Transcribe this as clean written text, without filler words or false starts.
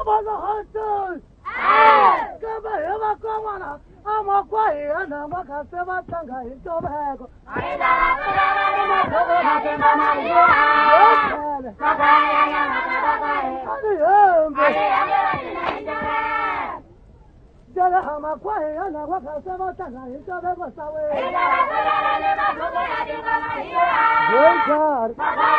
把子好走。根本有个光完了，俺们过一样的，我看什么张开招牌个。这个蛤蟆过一样的，我看什么张开招牌个啥位？有钱。